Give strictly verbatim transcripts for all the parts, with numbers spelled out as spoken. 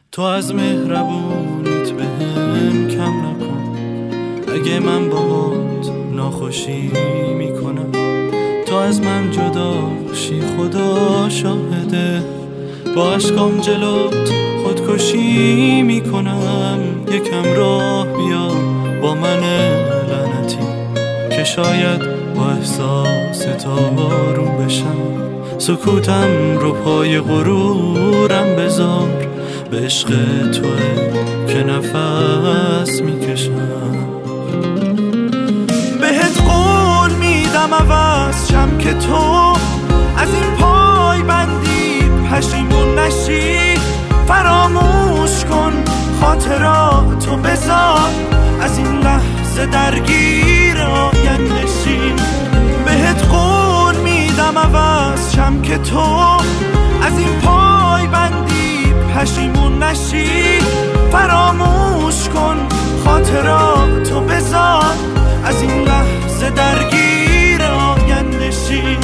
تو از مهربونیت بهم کم نکن، اگه من باهات ناخوشی میکنم. تو از من جداشی خدا شاهده، با عشقام جلوت خودکشی میکنم. یکم راه بیا با من لعنتی، که شاید با احساس تا آروم بشم. سکوتم رو پای غرورم بذار، به عشق توه که نفس میکشم. بهت قول میدم عوض شم که تو از این پای بندی پشیمون نشی. فراموش کن خاطراتو بذار، از این لحظه درگیر آیندشیم. بهت قول میدم عوض شم که تو از این پای بندی پشیمون نشی. فراموش کن خاطراتو بذار، از این لحظه درگیر آیندشیم.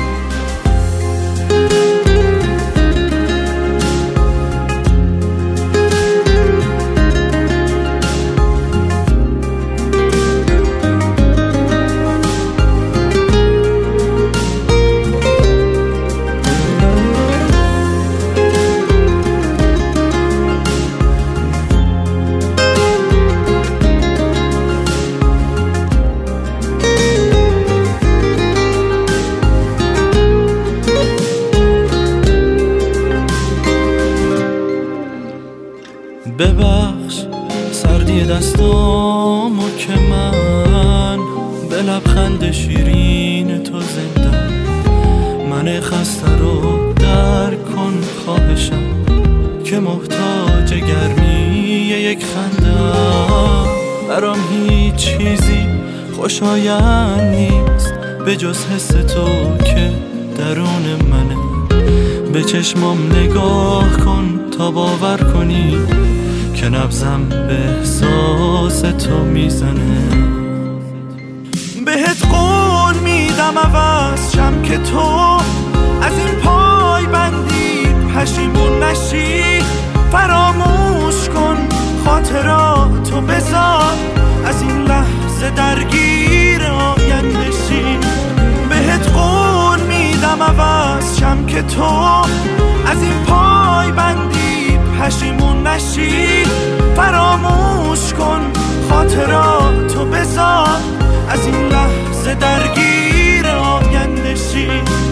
ببخش سردی دستامو که من به لبخند شیرین تو زنده. من خسته رو درک کن خواهشم، که محتاج گرمی یک خنده. برام هیچ چیزی خوشایند نیست به جز حس تو که درون منه. به چشمام نگاه کن تا باور کنی که نبضم به احساس تو میزنه. بهت قول میدم عوض شم که تو از این پای بندی پشیمون نشی. فراموش کن خاطراتو بذار، از این لحظه درگیر آیندشیم. بهت قول میدم عوض شم که تو از این پای بندی پشیمون نشی. فراموش کن خاطراتو بذار، از این لحظه درگیر آیندشی.